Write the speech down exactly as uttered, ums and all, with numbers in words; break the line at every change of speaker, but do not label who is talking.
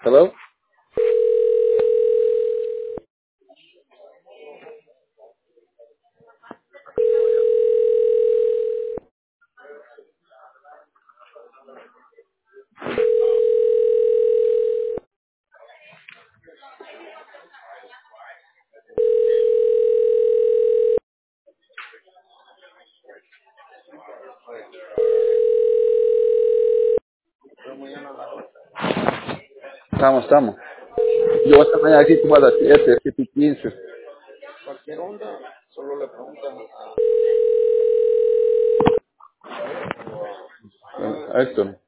Hello. Estamos, estamos. Yo voy a estar mañana aquí como a las siete, siete y quince. Cualquier onda, solo le preguntan a... a Héctor.